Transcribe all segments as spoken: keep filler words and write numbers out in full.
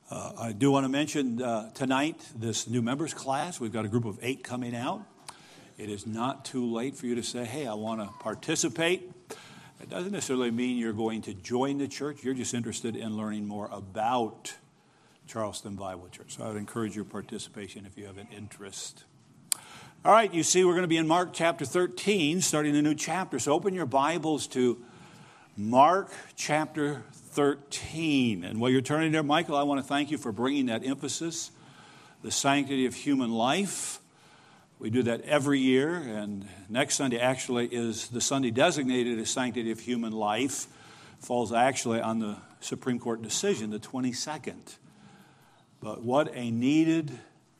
Uh, I do want to mention uh, tonight this new members class. We've got a group of eight coming out. It is not too late for you to say, hey, I want to participate. It doesn't necessarily mean you're going to join the church. You're just interested in learning more about Charleston Bible Church. So I would encourage your participation if you have an interest. All right, you see we're going to be in Mark chapter thirteen, starting a new chapter. So open your Bibles to Mark chapter thirteen. And while you're turning there, Michael, I want to thank you for bringing that emphasis, the sanctity of human life. We do that every year, and next Sunday actually is the Sunday designated as Sanctity of Human Life. Falls actually on the Supreme Court decision, the twenty-second. But what a needed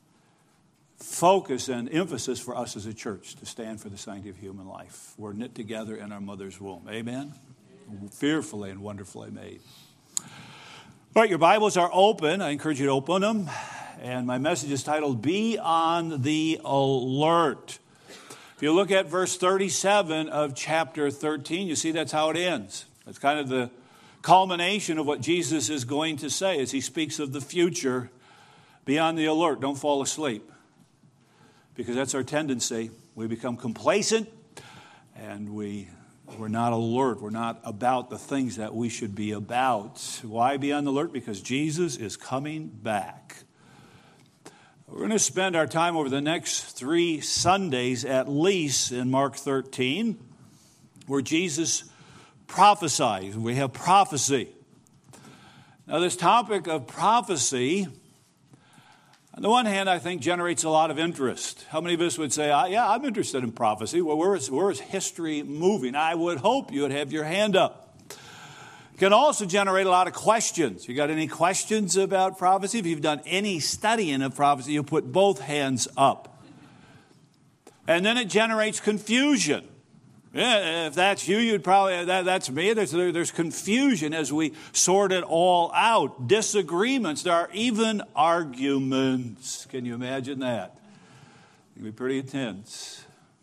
focus and emphasis for us as a church to stand for the sanctity of human life. We're knit together in our mother's womb. Amen? Fearfully and wonderfully made. All right, your Bibles are open. I encourage you to open them. And my message is titled, Be on the Alert. If you look at verse thirty-seven of chapter thirteen, you see that's how it ends. That's kind of the culmination of what Jesus is going to say as he speaks of the future. Be on the alert. Don't fall asleep. Because that's our tendency. We become complacent and we, we're not alert. We're not about the things that we should be about. Why be on the alert? Because Jesus is coming back. We're going to spend our time over the next three Sundays at least in Mark thirteen, where Jesus prophesies. We have prophecy. Now, this topic of prophecy, on the one hand, I think generates a lot of interest. How many of us would say, yeah, I'm interested in prophecy? Well, where is, where is history moving? I would hope you would have your hand up. It can also generate a lot of questions. You got any questions about prophecy? If you've done any studying of prophecy, you put both hands up. And then it generates confusion. Yeah, if that's you, you'd probably, that, that's me. There's, there's confusion as we sort it all out. Disagreements. There are even arguments. Can you imagine that? It can be pretty intense.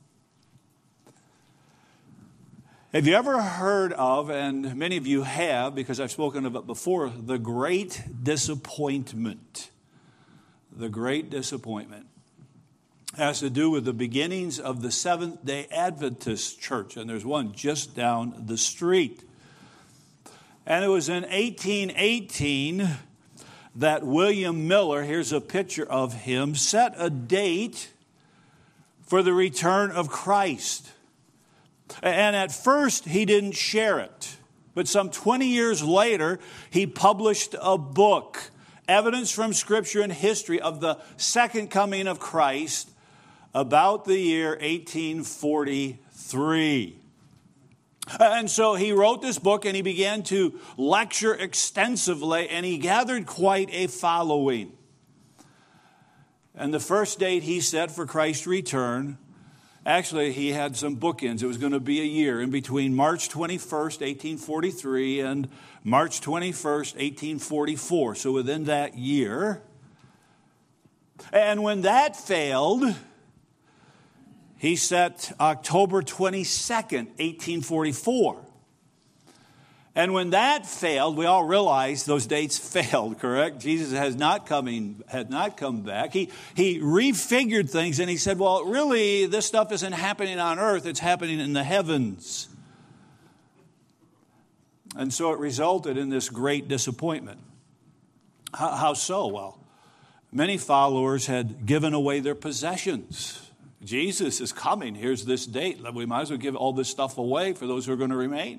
Have you ever heard of, and many of you have, because I've spoken of it before, the Great Disappointment? The Great Disappointment has to do with the beginnings of the Seventh-day Adventist Church, and there's one just down the street. And it was in eighteen eighteen that William Miller, here's a picture of him, set a date for the return of Christ. And at first, he didn't share it. But some twenty years later, he published a book, Evidence from Scripture and History of the Second Coming of Christ, about the year eighteen forty-three. And so he wrote this book and he began to lecture extensively, and he gathered quite a following. And the first date he set for Christ's return, actually, he had some bookends. It was going to be a year in between March twenty-first, eighteen forty-three and March twenty-first, eighteen forty-four. So within that year. And when that failed, he set October twenty-second, eighteen forty-four. And when that failed, we all realize those dates failed, correct? Jesus has not coming, had not come back. He, he refigured things and he said, well, really, this stuff isn't happening on earth, it's happening in the heavens. And so it resulted in this great disappointment. How, how so? Well, many followers had given away their possessions. Jesus is coming. Here's this date. We might as well give all this stuff away for those who are going to remain.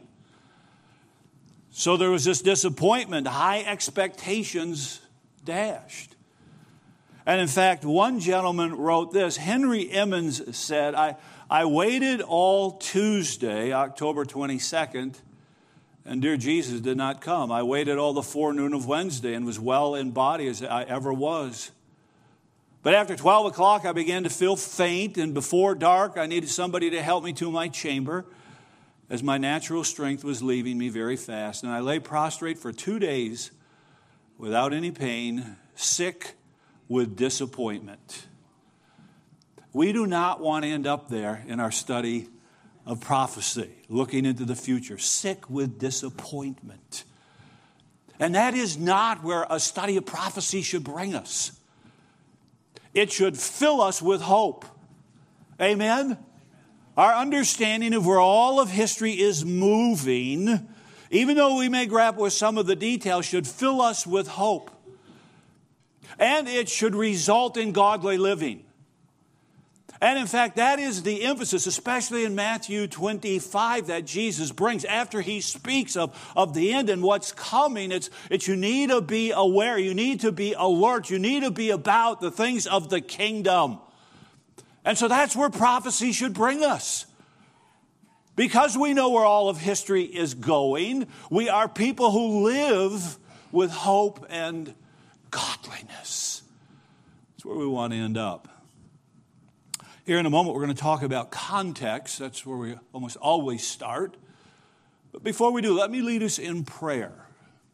So there was this disappointment, high expectations dashed. And in fact, one gentleman wrote this. Henry Emmons said, I, I waited all Tuesday, October twenty-second, and dear Jesus did not come. I waited all the forenoon of Wednesday and was well in body as I ever was. But after twelve o'clock, I began to feel faint, and before dark, I needed somebody to help me to my chamber, as my natural strength was leaving me very fast. And I lay prostrate for two days without any pain, sick with disappointment. We do not want to end up there in our study of prophecy, looking into the future, sick with disappointment. And that is not where a study of prophecy should bring us. It should fill us with hope. Amen? Our understanding of where all of history is moving, even though we may grapple with some of the details, should fill us with hope. And it should result in godly living. And in fact, that is the emphasis, especially in Matthew twenty-five, that Jesus brings. After he speaks of, of the end and what's coming, it's, it's you need to be aware, you need to be alert, you need to be about the things of the kingdom. And so that's where prophecy should bring us. Because we know where all of history is going, we are people who live with hope and godliness. That's where we want to end up. Here in a moment, we're going to talk about context. That's where we almost always start. But before we do, let me lead us in prayer.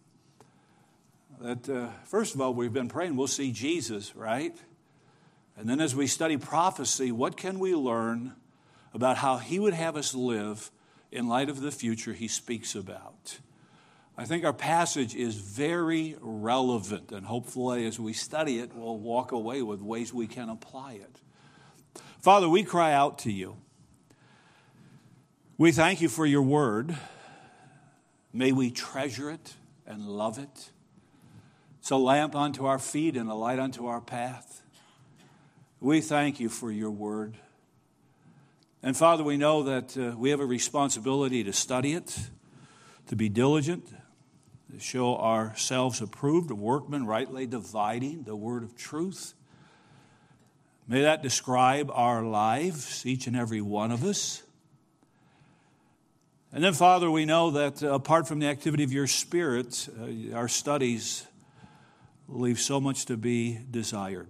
That uh, first of all, we've been praying, we'll see Jesus, right? And then as we study prophecy, what can we learn about how he would have us live in light of the future he speaks about? I think our passage is very relevant, and hopefully as we study it, we'll walk away with ways we can apply it. Father, we cry out to you. We thank you for your word. May we treasure it and love it. It's a lamp unto our feet and a light unto our path. We thank you for your word. And Father, we know that uh, we have a responsibility to study it, to be diligent, to show ourselves approved, a workman rightly dividing the word of truth. May that describe our lives, each and every one of us. And then, Father, we know that uh, apart from the activity of your Spirit, uh, our studies leave so much to be desired.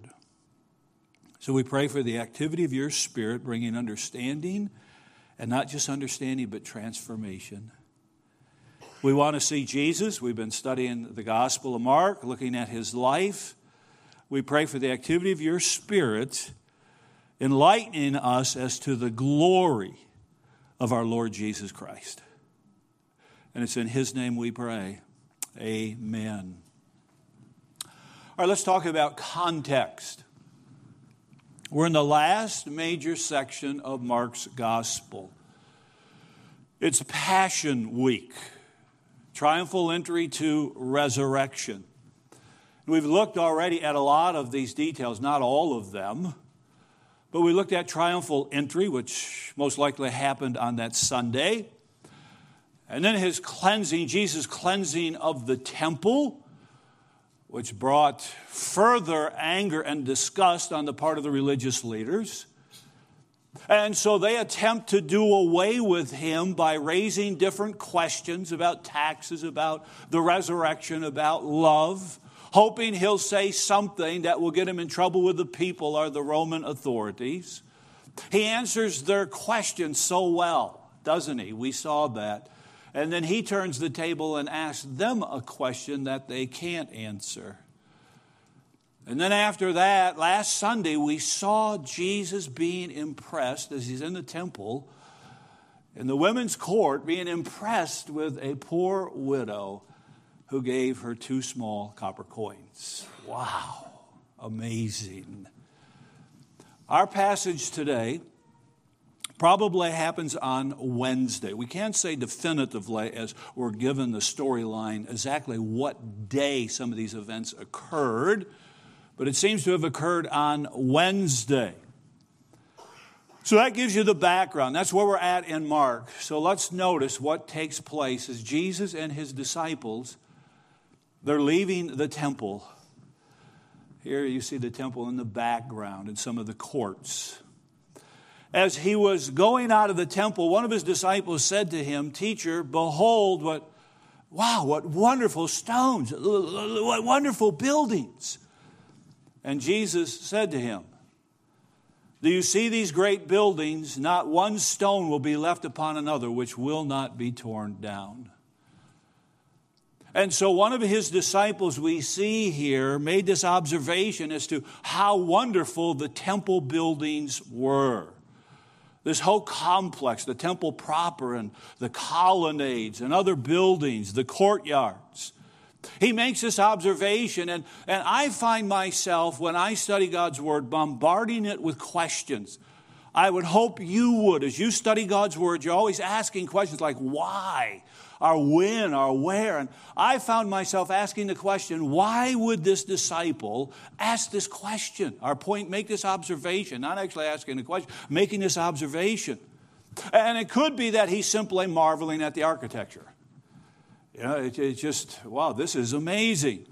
So we pray for the activity of your Spirit, bringing understanding, and not just understanding, but transformation. We want to see Jesus. We've been studying the Gospel of Mark, looking at his life. We pray for the activity of your Spirit, enlightening us as to the glory of our Lord Jesus Christ. And it's in his name we pray. Amen. All right, let's talk about context. We're in the last major section of Mark's Gospel. It's Passion Week, triumphal entry to resurrection. We've looked already at a lot of these details, not all of them, but we looked at triumphal entry, which most likely happened on that Sunday. And then his cleansing, Jesus' cleansing of the temple, which brought further anger and disgust on the part of the religious leaders. And so they attempt to do away with him by raising different questions about taxes, about the resurrection, about love, hoping he'll say something that will get him in trouble with the people or the Roman authorities. He answers their questions so well, doesn't he? We saw that. And then he turns the table and asks them a question that they can't answer. And then after that, last Sunday, we saw Jesus being impressed as he's in the temple, in the women's court, being impressed with a poor widow who gave her two small copper coins. Wow, amazing. Our passage today probably happens on Wednesday. We can't say definitively, as we're given the storyline, exactly what day some of these events occurred, but it seems to have occurred on Wednesday. So that gives you the background. That's where we're at in Mark. So let's notice what takes place as Jesus and his disciples, they're leaving the temple. Here you see the temple in the background and some of the courts. As he was going out of the temple, one of his disciples said to him, "Teacher, behold what, wow, what wonderful stones, what wonderful buildings." And Jesus said to him, "Do you see these great buildings? Not one stone will be left upon another which will not be torn down." And so one of his disciples we see here made this observation as to how wonderful the temple buildings were. This whole complex, the temple proper and the colonnades and other buildings, the courtyards. He makes this observation, and, and I find myself, when I study God's Word, bombarding it with questions. I would hope you would. As you study God's Word, you're always asking questions like why, or when, or where. And I found myself asking the question, why would this disciple ask this question? Our point, make this observation, not actually asking the question, making this observation. And it could be that he's simply marveling at the architecture. You know, it, it's just, wow, this is amazing.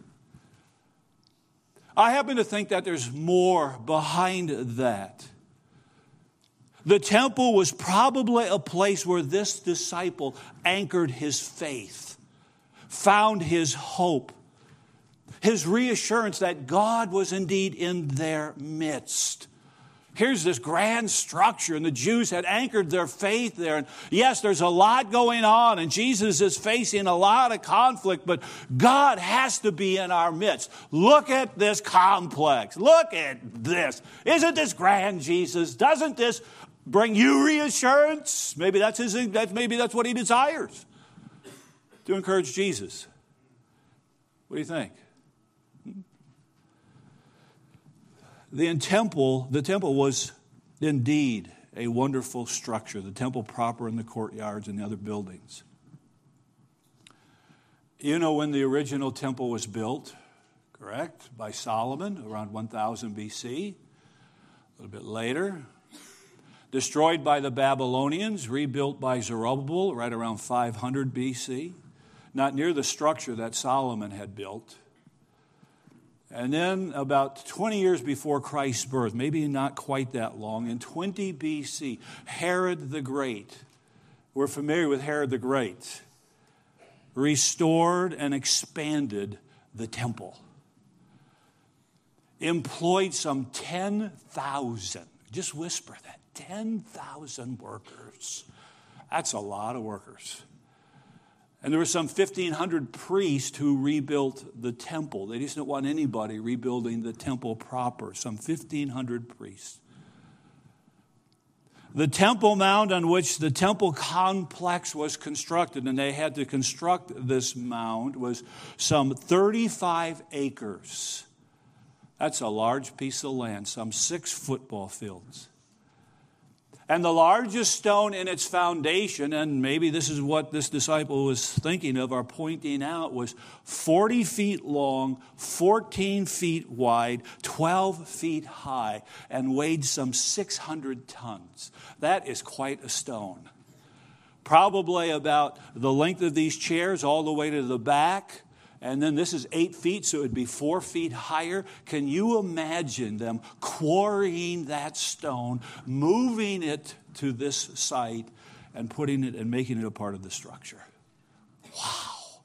I happen to think that there's more behind that. The temple was probably a place where this disciple anchored his faith, found his hope, his reassurance that God was indeed in their midst. Here's this grand structure, and the Jews had anchored their faith there. And yes, there's a lot going on, and Jesus is facing a lot of conflict, but God has to be in our midst. Look at this complex. Look at this. Isn't this grand, Jesus? Doesn't this bring you reassurance? Maybe that's his. That maybe that's what he desires, to encourage Jesus. What do you think? The temple, the temple was indeed a wonderful structure. The temple proper and the courtyards and the other buildings. You know when the original temple was built, correct? By Solomon around one thousand B C. A little bit later. Destroyed by the Babylonians, rebuilt by Zerubbabel right around five hundred B C. Not near the structure that Solomon had built. And then about twenty years before Christ's birth, maybe not quite that long, in twenty B C, Herod the Great, we're familiar with Herod the Great, restored and expanded the temple. Employed some ten thousand, just whisper that, ten thousand workers. That's a lot of workers. And there were some fifteen hundred priests who rebuilt the temple. They just didn't want anybody rebuilding the temple proper. Some fifteen hundred priests. The temple mound on which the temple complex was constructed, and they had to construct this mound, was some thirty-five acres. That's a large piece of land, some six football fields. And the largest stone in its foundation, and maybe this is what this disciple was thinking of or pointing out, was forty feet long, fourteen feet wide, twelve feet high, and weighed some six hundred tons. That is quite a stone. Probably about the length of these chairs all the way to the back. And then this is eight feet, so it would be four feet higher. Can you imagine them quarrying that stone, moving it to this site, and putting it and making it a part of the structure? Wow.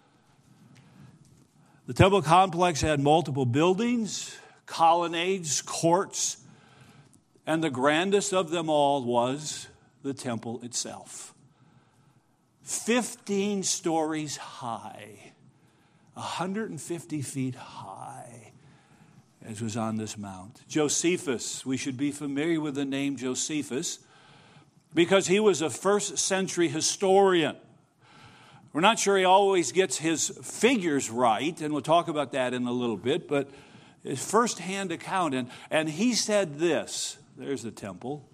The temple complex had multiple buildings, colonnades, courts, and the grandest of them all was the temple itself. Fifteen stories high. one hundred fifty feet high, as was on this mount. Josephus, we should be familiar with the name Josephus because he was a first century historian. We're not sure he always gets his figures right, and we'll talk about that in a little bit, but his first-hand account, and, and he said this, there's the temple.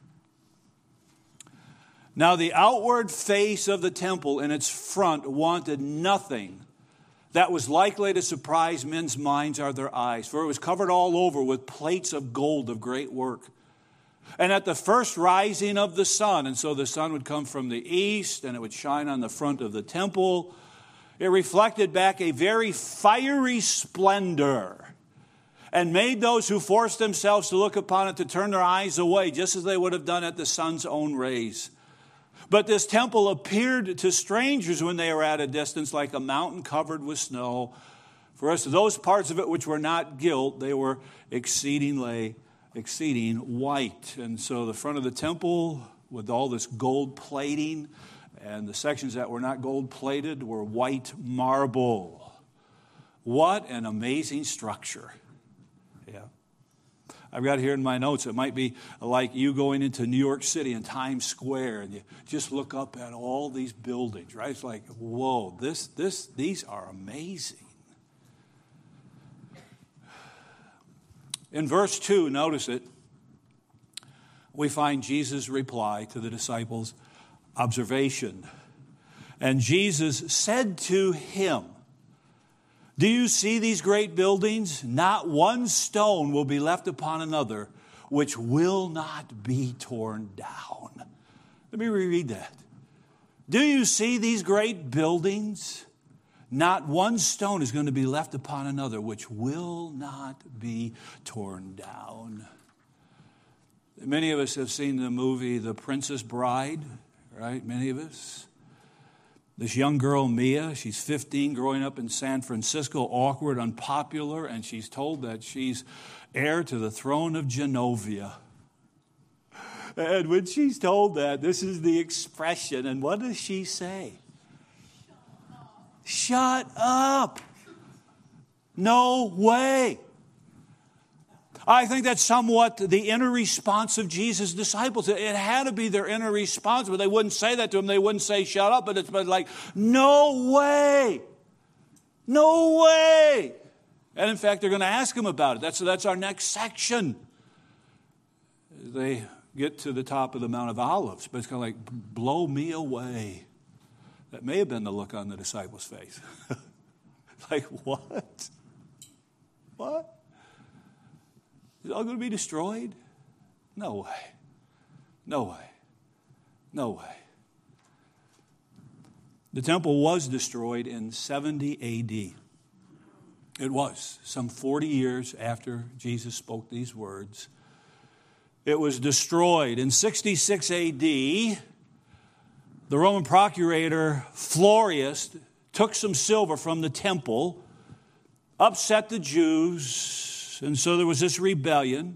Now the outward face of the temple in its front wanted nothing that was likely to surprise men's minds or their eyes, for it was covered all over with plates of gold of great work. And at the first rising of the sun, and so the sun would come from the east, and it would shine on the front of the temple, it reflected back a very fiery splendor, and made those who forced themselves to look upon it to turn their eyes away, just as they would have done at the sun's own rays. But this temple appeared to strangers when they were at a distance like a mountain covered with snow. For us, those parts of it which were not gilt, they were exceedingly, exceeding white. And so the front of the temple with all this gold plating, and the sections that were not gold plated were white marble. What an amazing structure. Yeah. I've got here in my notes, it might be like you going into New York City in Times Square and you just look up at all these buildings, right? It's like, whoa, this, this, these are amazing. In verse two, notice it, we find Jesus' reply to the disciples' observation. And Jesus said to him, do you see these great buildings? Not one stone will be left upon another, which will not be torn down. Let me reread that. Do you see these great buildings? Not one stone is going to be left upon another, which will not be torn down. Many of us have seen the movie The Princess Bride, right? Many of us. This young girl, Mia, she's fifteen, growing up in San Francisco, awkward, unpopular, and she's told that she's heir to the throne of Genovia. And when she's told that, this is the expression, and what does she say? Shut up. No way. I think that's somewhat the inner response of Jesus' disciples. It had to be their inner response, but they wouldn't say that to him. They wouldn't say, shut up, but it's like, no way. No way. And in fact, they're going to ask him about it. That's, that's our next section. They get to the top of the Mount of Olives, but it's kind of like, blow me away. That may have been the look on the disciples' face. Like, what? What? Is it all going to be destroyed? No way. No way. No way. The temple was destroyed in seventy A D. It was, some forty years after Jesus spoke these words. It was destroyed. In sixty-six A D, the Roman procurator Florius took some silver from the temple, upset the Jews, and so there was this rebellion.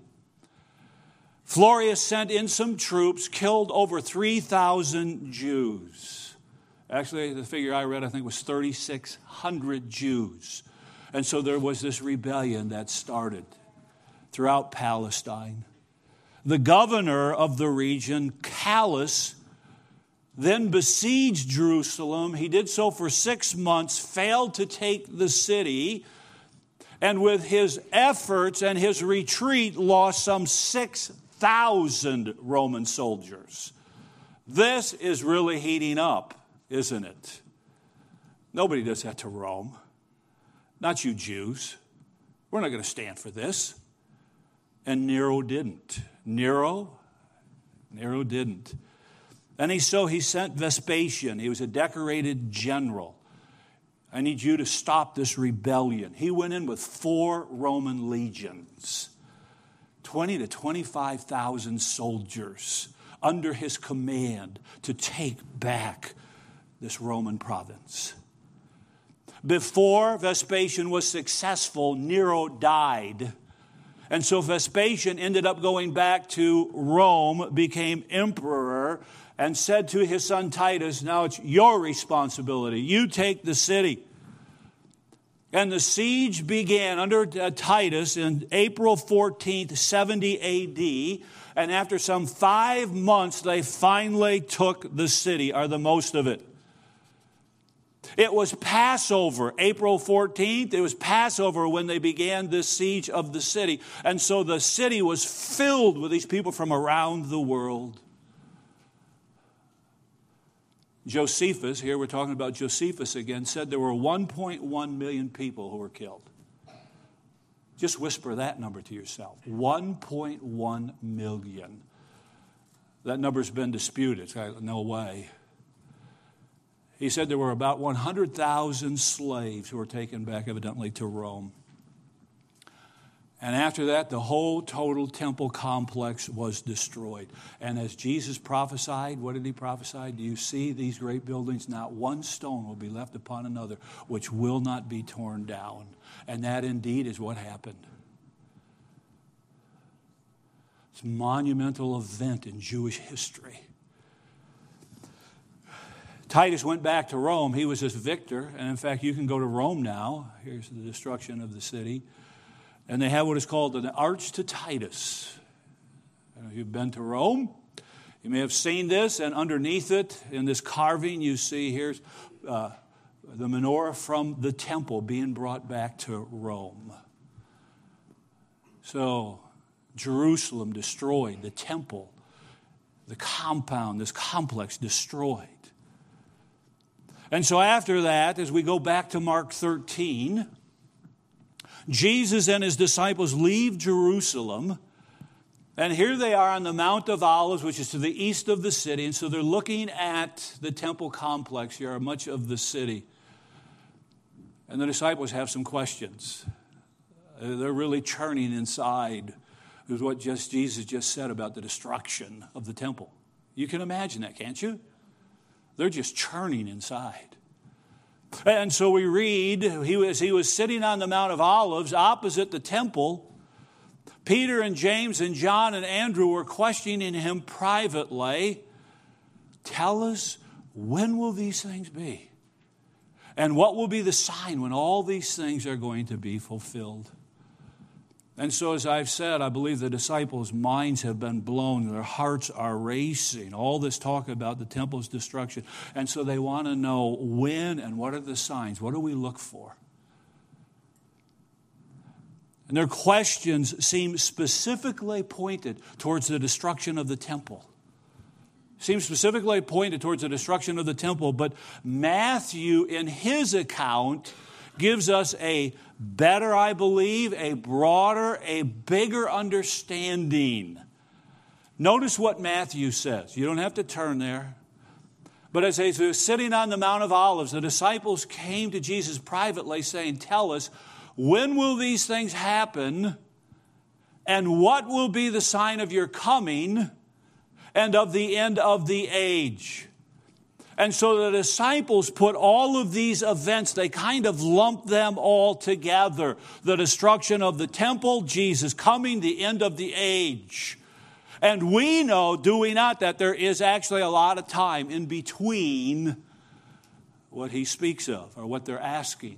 Florius sent in some troops, killed over three thousand Jews. Actually, the figure I read, I think, was thirty-six hundred Jews. And so there was this rebellion that started throughout Palestine. The governor of the region, Callus, then besieged Jerusalem. He did so for six months, failed to take the city, and with his efforts and his retreat, lost some six thousand Roman soldiers. This is really heating up, isn't it? Nobody does that to Rome. Not you Jews. We're not going to stand for this. And Nero didn't. Nero? Nero didn't. And he, so he sent Vespasian. He was a decorated general. I need you to stop this rebellion. He went in with four Roman legions, twenty to twenty-five thousand soldiers under his command to take back this Roman province. Before Vespasian was successful, Nero died. And so Vespasian ended up going back to Rome, became emperor, and said to his son Titus, now it's your responsibility. You take the city. And the siege began under uh, Titus in April fourteenth, seventy A D. And after some five months, they finally took the city, or the most of it. It was Passover, April fourteenth. It was Passover when they began this siege of the city. And so the city was filled with these people from around the world. Josephus, here we're talking about Josephus again, said there were one point one million people who were killed. Just whisper that number to yourself. one point one million. That number's been disputed. It's like, no way. He said there were about one hundred thousand slaves who were taken back evidently to Rome. And after that, the whole total temple complex was destroyed. And as Jesus prophesied, what did he prophesy? Do you see these great buildings? Not one stone will be left upon another, which will not be torn down. And that indeed is what happened. It's a monumental event in Jewish history. Titus went back to Rome. He was this victor. And in fact, you can go to Rome now. Here's the destruction of the city. And they have what is called an Arch to Titus. If you've been to Rome, you may have seen this, and underneath it, in this carving, you see here's uh, the menorah from the temple being brought back to Rome. So, Jerusalem destroyed, the temple, the compound, this complex destroyed. And so after that, as we go back to Mark thirteen, Jesus and his disciples leave Jerusalem, and here they are on the Mount of Olives, which is to the east of the city, and so they're looking at the temple complex here, much of the city. And the disciples have some questions. They're really churning inside with what just Jesus just said about the destruction of the temple. You can imagine that, can't you? They're just churning inside. And so we read, he was, he was sitting on the Mount of Olives opposite the temple. Peter and James and John and Andrew were questioning him privately. Tell us, when will these things be? And what will be the sign when all these things are going to be fulfilled? And so, as I've said, I believe the disciples' minds have been blown. Their hearts are racing. All this talk about the temple's destruction. And so they want to know when and what are the signs? What do we look for? And their questions seem specifically pointed towards the destruction of the temple. Seem specifically pointed towards the destruction of the temple. But Matthew, in his account, gives us a better, I believe, a broader, a bigger understanding. Notice what Matthew says. You don't have to turn there. But as they were sitting on the Mount of Olives, the disciples came to Jesus privately saying, tell us, when will these things happen? And what will be the sign of your coming and of the end of the age? And so the disciples put all of these events, they kind of lumped them all together. The destruction of the temple, Jesus coming, the end of the age. And we know, do we not, that there is actually a lot of time in between what he speaks of or what they're asking.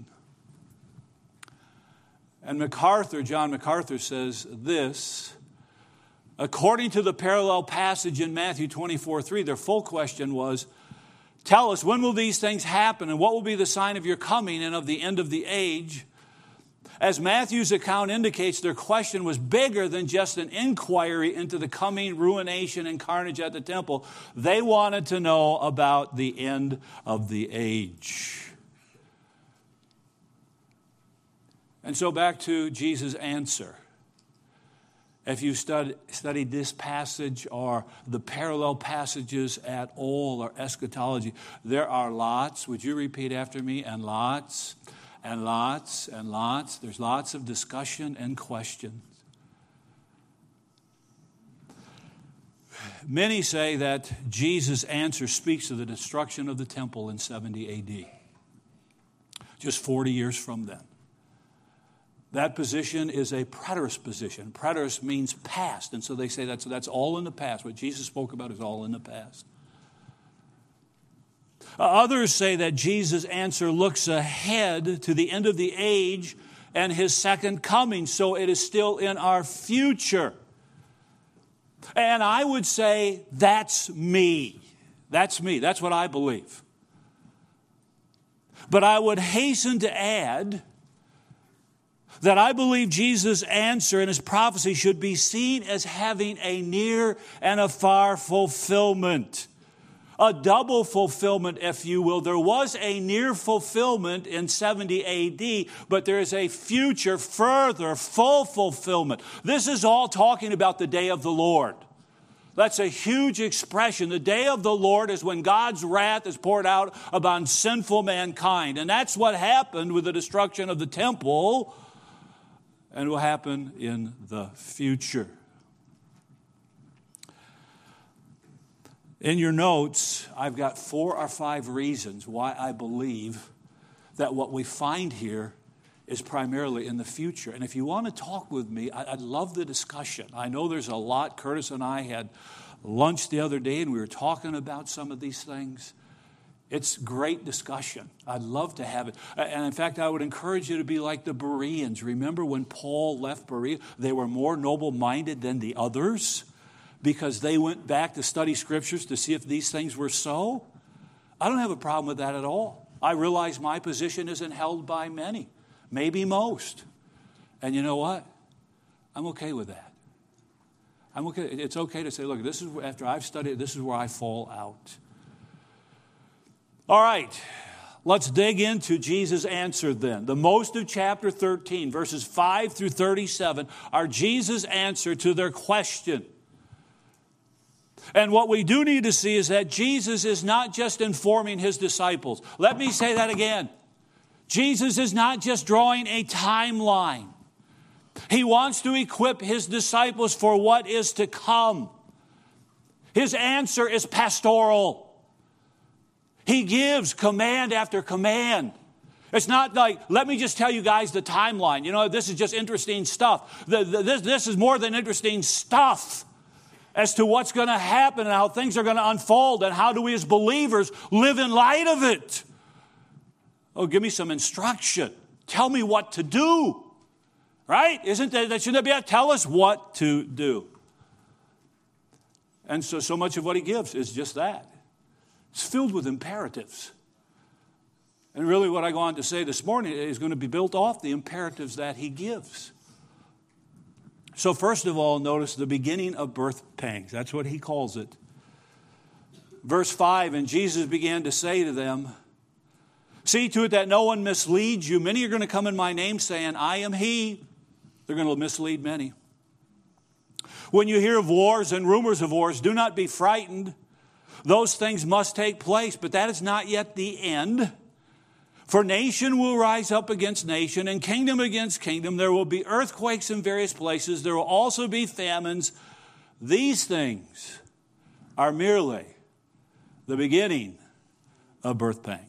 And MacArthur, John MacArthur says this, according to the parallel passage in Matthew twenty-four three, their full question was, tell us, when will these things happen and what will be the sign of your coming and of the end of the age? As Matthew's account indicates, their question was bigger than just an inquiry into the coming ruination and carnage at the temple. They wanted to know about the end of the age. And so back to Jesus' answer. If you stud, studied this passage or the parallel passages at all or eschatology, there are lots, would you repeat after me, and lots and lots and lots. There's lots of discussion and questions. Many say that Jesus' answer speaks of the destruction of the temple in seventy A D, just forty years from then. That position is a preterist position. Preterist means past, and so they say that's, that's all in the past. What Jesus spoke about is all in the past. Others say that Jesus' answer looks ahead to the end of the age and his second coming, so it is still in our future. And I would say that's me. That's me. That's what I believe. But I would hasten to add that I believe Jesus' answer and his prophecy should be seen as having a near and a far fulfillment. A double fulfillment, if you will. There was a near fulfillment in seventy A D, but there is a future, further, full fulfillment. This is all talking about the day of the Lord. That's a huge expression. The day of the Lord is when God's wrath is poured out upon sinful mankind. And that's what happened with the destruction of the temple and will happen in the future. In your notes, I've got four or five reasons why I believe that what we find here is primarily in the future. And if you want to talk with me, I'd love the discussion. I know there's a lot. Curtis and I had lunch the other day, and we were talking about some of these things. It's great discussion. I'd love to have it. And in fact, I would encourage you to be like the Bereans. Remember when Paul left Berea? They were more noble-minded than the others because they went back to study scriptures to see if these things were so. I don't have a problem with that at all. I realize my position isn't held by many, maybe most. And you know what? I'm okay with that. I'm okay. It's okay to say, look, this is after I've studied, this is where I fall out. All right, let's dig into Jesus' answer then. The most of chapter thirteen, verses five through thirty-seven, are Jesus' answer to their question. And what we do need to see is that Jesus is not just informing his disciples. Let me say that again. Jesus is not just drawing a timeline. He wants to equip his disciples for what is to come. His answer is pastoral. He gives command after command. It's not like, let me just tell you guys the timeline. You know, this is just interesting stuff. The, the, this, this is more than interesting stuff as to what's going to happen and how things are going to unfold and how do we as believers live in light of it. Oh, give me some instruction. Tell me what to do. Right? Isn't that, that shouldn't that be, tell us what to do. And so, so much of what he gives is just that. It's filled with imperatives. And really what I go on to say this morning is going to be built off the imperatives that he gives. So first of all, notice the beginning of birth pangs. That's what he calls it. Verse five, and Jesus began to say to them, see to it that no one misleads you. Many are going to come in my name saying, I am he. They're going to mislead many. When you hear of wars and rumors of wars, do not be frightened. Those things must take place, but that is not yet the end. For nation will rise up against nation and kingdom against kingdom. There will be earthquakes in various places. There will also be famines. These things are merely the beginning of birth pangs.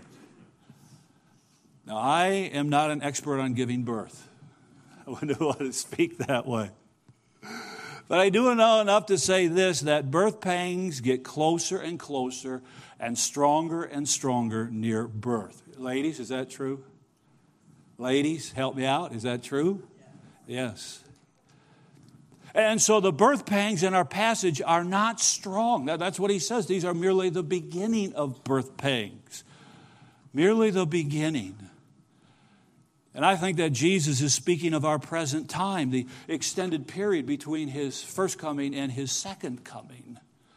Now, I am not an expert on giving birth. I wouldn't want to speak that way. But I do know enough to say this, that birth pangs get closer and closer and stronger and stronger near birth. Ladies, is that true? Ladies, help me out. Is that true? Yes. And so the birth pangs in our passage are not strong. That's what he says. These are merely the beginning of birth pangs. Merely the beginning. And I think that Jesus is speaking of our present time, the extended period between his first coming and his second coming.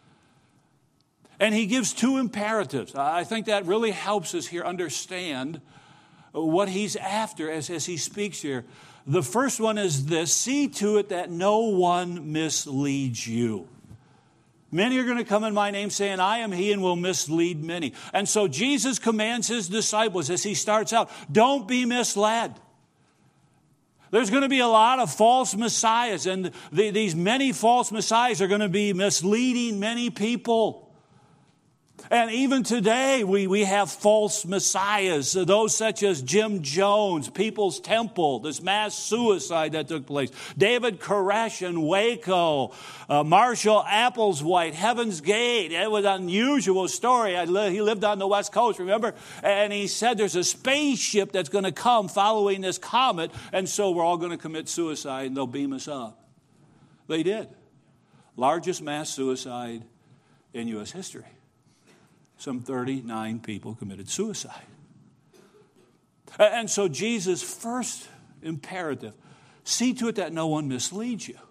And he gives two imperatives. I think that really helps us here understand what he's after as, as he speaks here. The first one is this: see to it that no one misleads you. Many are going to come in my name saying, I am he, and will mislead many. And so Jesus commands his disciples as he starts out, don't be misled. There's going to be a lot of false messiahs, and the, these many false messiahs are going to be misleading many people. And even today, we, we have false messiahs, those such as Jim Jones, People's Temple, this mass suicide that took place, David Koresh in Waco, uh, Marshall Applewhite, Heaven's Gate. It was an unusual story. I li- he lived on the West Coast, remember? And he said there's a spaceship that's going to come following this comet, and so we're all going to commit suicide, and they'll beam us up. They did. Largest mass suicide in U S history. Some thirty-nine people committed suicide. And so Jesus' first imperative, see to it that no one misleads you.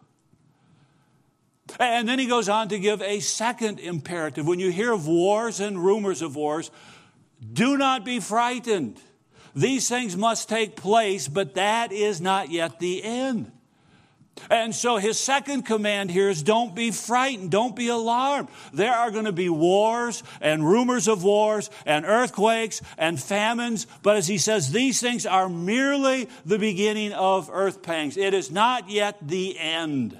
And then he goes on to give a second imperative. When you hear of wars and rumors of wars, do not be frightened. These things must take place, but that is not yet the end. And so his second command here is don't be frightened, don't be alarmed. There are going to be wars and rumors of wars and earthquakes and famines. But as he says, these things are merely the beginning of earth pangs. It is not yet the end.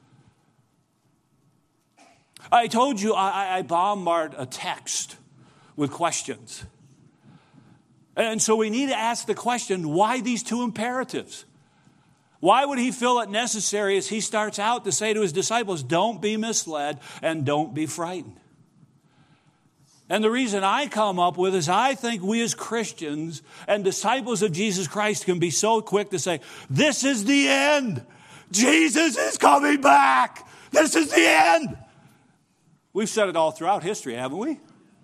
I told you I, I bombard a text with questions. And so we need to ask the question, why these two imperatives? Why would he feel it necessary as he starts out to say to his disciples, don't be misled and don't be frightened? And the reason I come up with is I think we as Christians and disciples of Jesus Christ can be so quick to say, this is the end. Jesus is coming back. This is the end. We've said it all throughout history, haven't we?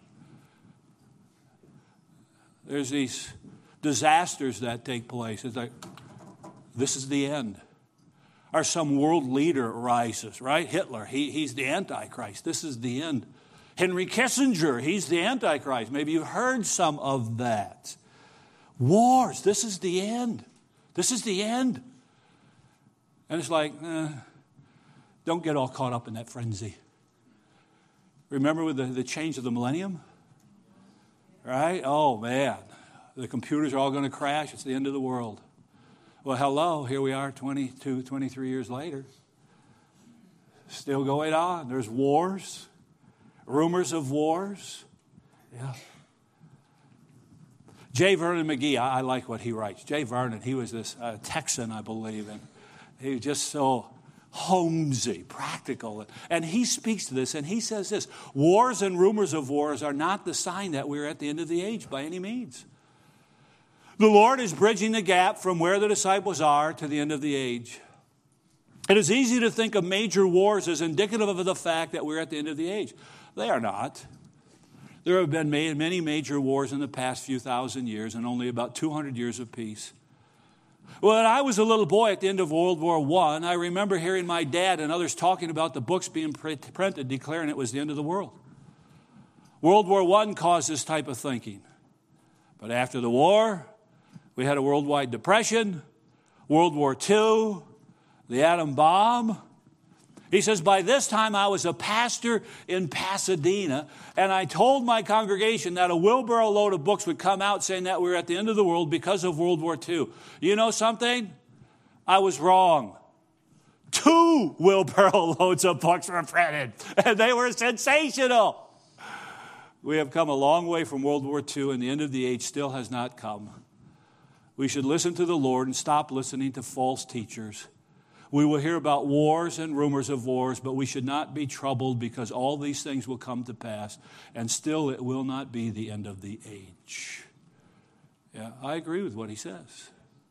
There's these disasters that take place. It's like, this is the end. Or some world leader rises, right? Hitler, he, he's the Antichrist. This is the end. Henry Kissinger, he's the Antichrist. Maybe you've heard some of that. Wars, this is the end. This is the end. And it's like, eh, don't get all caught up in that frenzy. Remember with the, the change of the millennium? Right? Oh, man. The computers are all going to crash. It's the end of the world. Well, hello. Here we are twenty-two, twenty-three years later. Still going on. There's wars. Rumors of wars. Yeah. J. Vernon McGee, I, I like what he writes. J. Vernon, he was this uh, Texan, I believe, and he was just so homesy, practical. And he speaks to this, and he says this, wars and rumors of wars are not the sign that we're at the end of the age by any means. The Lord is bridging the gap from where the disciples are to the end of the age. It is easy to think of major wars as indicative of the fact that we're at the end of the age. They are not. There have been many major wars in the past few thousand years and only about two hundred years of peace. When I was a little boy at the end of World War One, I remember hearing my dad and others talking about the books being printed declaring it was the end of the world. World War One caused this type of thinking. But after the war, we had a worldwide depression, World War Two, the atom bomb. He says, by this time I was a pastor in Pasadena, and I told my congregation that a wheelbarrow load of books would come out saying that we were at the end of the world because of World War Two. You know something? I was wrong. Two wheelbarrow loads of books were printed, and they were sensational. We have come a long way from World War Two, and the end of the age still has not come. We should listen to the Lord and stop listening to false teachers. We will hear about wars and rumors of wars, but we should not be troubled because all these things will come to pass, and still it will not be the end of the age. Yeah, I agree with what he says.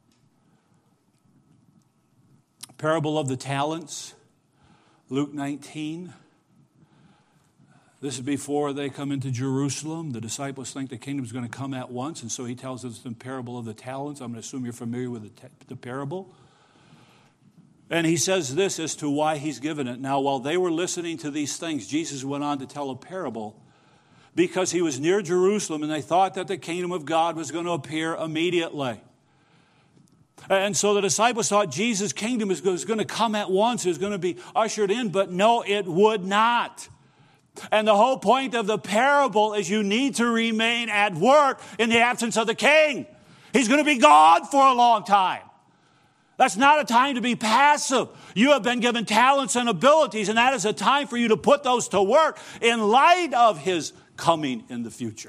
Parable of the talents, Luke nineteen. This is before they come into Jerusalem. The disciples think the kingdom is going to come at once, and so he tells us the parable of the talents. I'm going to assume you're familiar with the, the parable. And he says this as to why he's given it. Now, while they were listening to these things, Jesus went on to tell a parable because he was near Jerusalem and they thought that the kingdom of God was going to appear immediately. And so the disciples thought Jesus' kingdom was going to come at once. It was going to be ushered in, but no, it would not. And the whole point of the parable is you need to remain at work in the absence of the king. He's going to be gone for a long time. That's not a time to be passive. You have been given talents and abilities, and that is a time for you to put those to work in light of his coming in the future.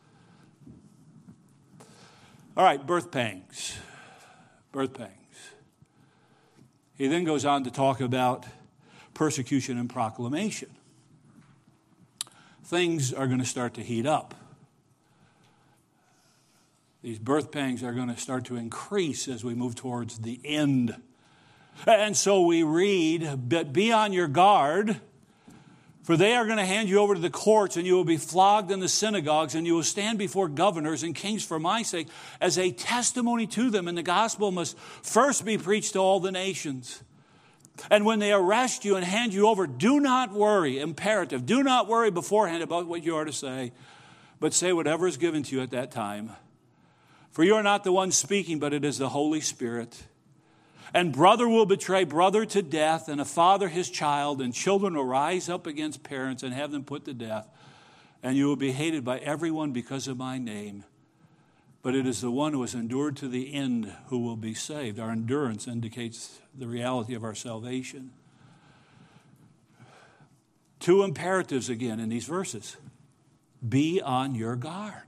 All right, birth pangs. Birth pangs. He then goes on to talk about persecution and proclamation. Things are going to start to heat up. These birth pangs are going to start to increase as we move towards the end. And so we read, but be on your guard, for they are going to hand you over to the courts, and you will be flogged in the synagogues, and you will stand before governors and kings for my sake as a testimony to them. And the gospel must first be preached to all the nations. And when they arrest you and hand you over, do not worry, imperative, do not worry beforehand about what you are to say, but say whatever is given to you at that time. For you are not the one speaking, but it is the Holy Spirit. And brother will betray brother to death, and a father his child, and children will rise up against parents and have them put to death. And you will be hated by everyone because of my name. But it is the one who has endured to the end who will be saved. Our endurance indicates the reality of our salvation. Two imperatives again in these verses. Be on your guard.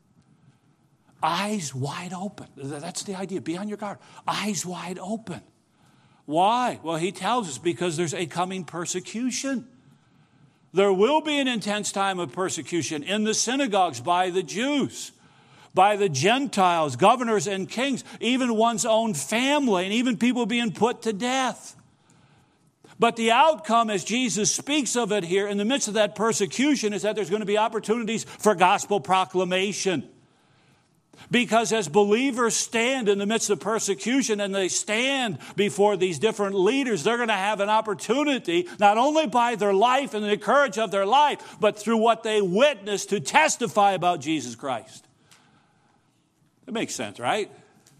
Eyes wide open. That's the idea. Be on your guard. Eyes wide open. Why? Well, he tells us because there's a coming persecution. There will be an intense time of persecution in the synagogues by the Jews, by the Gentiles, governors and kings, even one's own family, and even people being put to death. But the outcome, as Jesus speaks of it here, in the midst of that persecution, is that there's going to be opportunities for gospel proclamation. Because as believers stand in the midst of persecution and they stand before these different leaders, they're going to have an opportunity, not only by their life and the courage of their life, but through what they witness to testify about Jesus Christ. That makes sense, right?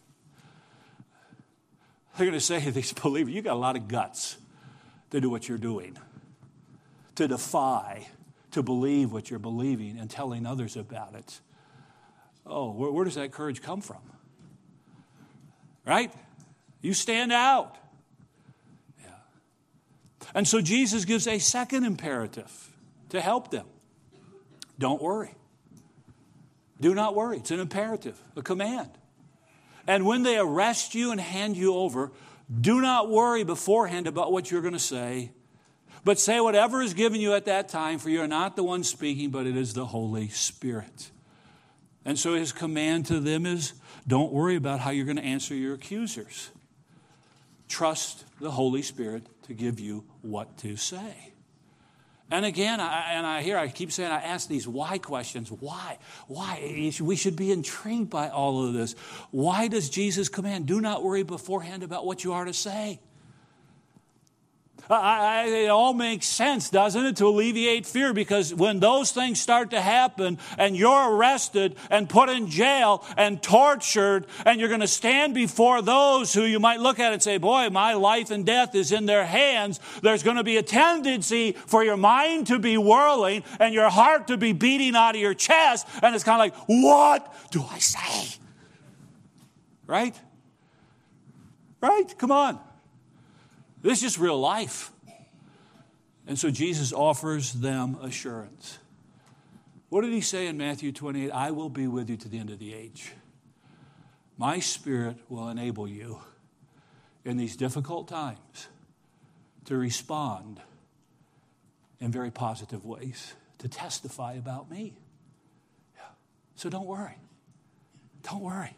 They're going to say to these believers, you got a lot of guts to do what you're doing, to defy, to believe what you're believing and telling others about it. Oh, where, where does that courage come from? Right? You stand out. Yeah. And so Jesus gives a second imperative to help them. Don't worry. Do not worry. It's an imperative, a command. And when they arrest you and hand you over, do not worry beforehand about what you're going to say, but say whatever is given you at that time, for you are not the one speaking, but it is the Holy Spirit. And so his command to them is, don't worry about how you're going to answer your accusers. Trust the Holy Spirit to give you what to say. And again, I, and I hear, I keep saying, I ask these why questions. Why? Why? We should be intrigued by all of this. Why does Jesus command, do not worry beforehand about what you are to say? I, I, it all makes sense, doesn't it, to alleviate fear, because when those things start to happen and you're arrested and put in jail and tortured and you're going to stand before those who you might look at and say, boy, my life and death is in their hands, there's going to be a tendency for your mind to be whirling and your heart to be beating out of your chest, and it's kind of like, what do I say? Right? Right? Come on. This is just real life. And so Jesus offers them assurance. What did he say in Matthew twenty-eight? I will be with you to the end of the age. My Spirit will enable you in these difficult times to respond in very positive ways, to testify about me. Yeah. So don't worry. Don't worry.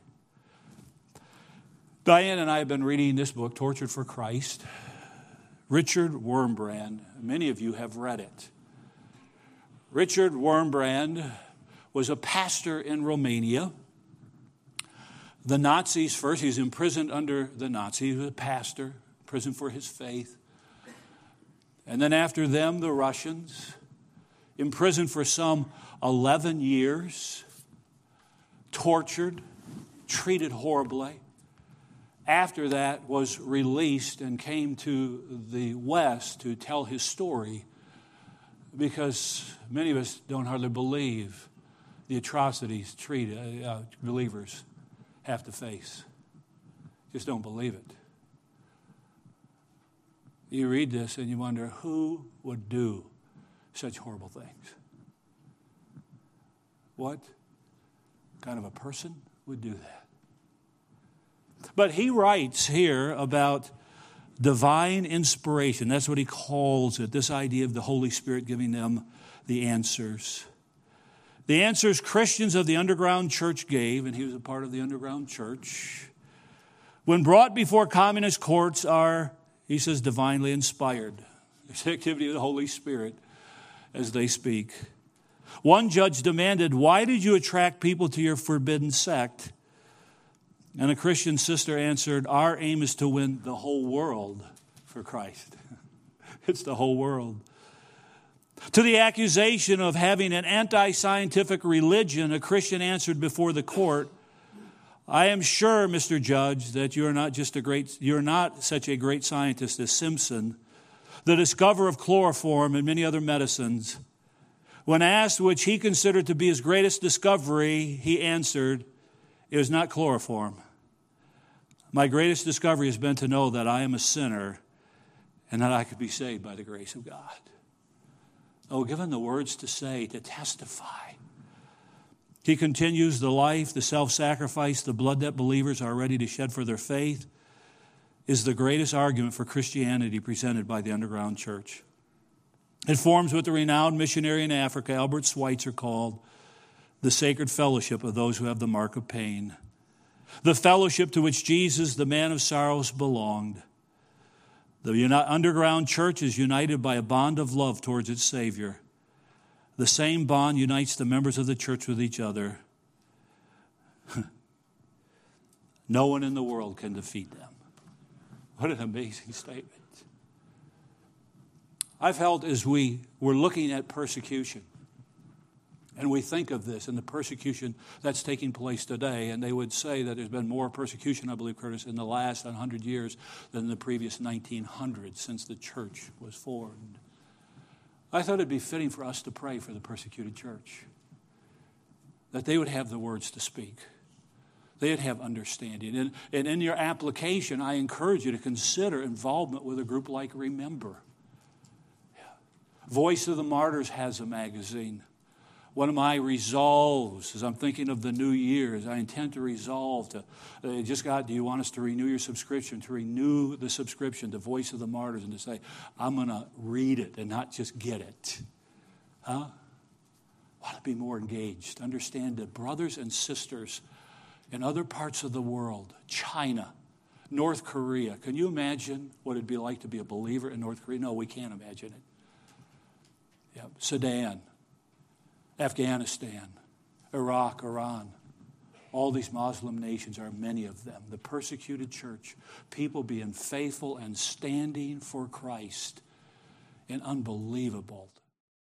Diane and I have been reading this book, Tortured for Christ. Richard Wurmbrand, many of you have read it. Richard Wurmbrand was a pastor in Romania. The Nazis first, he was imprisoned under the Nazis. He was a pastor, imprisoned for his faith. And then after them, the Russians, imprisoned for some eleven years, tortured, treated horribly. After that, was released and came to the West to tell his story, because many of us don't hardly believe the atrocities treated, uh, believers have to face. Just don't believe it. You read this and you wonder, who would do such horrible things? What kind of a person would do that? But he writes here about divine inspiration. That's what he calls it, this idea of the Holy Spirit giving them the answers. The answers Christians of the underground church gave, and he was a part of the underground church, when brought before communist courts are, he says, divinely inspired. It's the activity of the Holy Spirit as they speak. One judge demanded, why did you attract people to your forbidden sect? And a Christian sister answered, our aim is to win the whole world for Christ. It's the whole world. To the accusation of having an anti-scientific religion, a Christian answered before the court, I am sure, Mister Judge, that you are not just a great, you're not such a great scientist as Simpson, the discoverer of chloroform and many other medicines. When asked which he considered to be his greatest discovery, he answered, it was not chloroform. My greatest discovery has been to know that I am a sinner and that I could be saved by the grace of God. Oh, given the words to say, to testify. He continues, the life, the self-sacrifice, the blood that believers are ready to shed for their faith is the greatest argument for Christianity presented by the underground church. It forms what the renowned missionary in Africa, Albert Schweitzer, called the sacred fellowship of those who have the mark of pain. The fellowship to which Jesus, the man of sorrows, belonged. The underground church is united by a bond of love towards its Savior. The same bond unites the members of the church with each other. No one in the world can defeat them. What an amazing statement. I've felt as we were looking at persecution, and we think of this and the persecution that's taking place today, and they would say that there's been more persecution, I believe, Curtis, in the last one hundred years than the previous nineteen hundred since the church was formed. I thought it'd be fitting for us to pray for the persecuted church, that they would have the words to speak. They'd have understanding. And, and in your application, I encourage you to consider involvement with a group like Remember. Voice of the Martyrs has a magazine. One of my resolves, as I'm thinking of the new year, is I intend to resolve to, uh, just God, do you want us to renew your subscription, to renew the subscription to Voice of the Martyrs, and to say, I'm going to read it and not just get it. Huh? I want to be more engaged. Understand that brothers and sisters in other parts of the world, China, North Korea, can you imagine what it'd be like to be a believer in North Korea? No, we can't imagine it. Yeah. Sudan, Afghanistan, Iraq, Iran, all these Muslim nations are many of them. The persecuted church, people being faithful and standing for Christ in unbelievable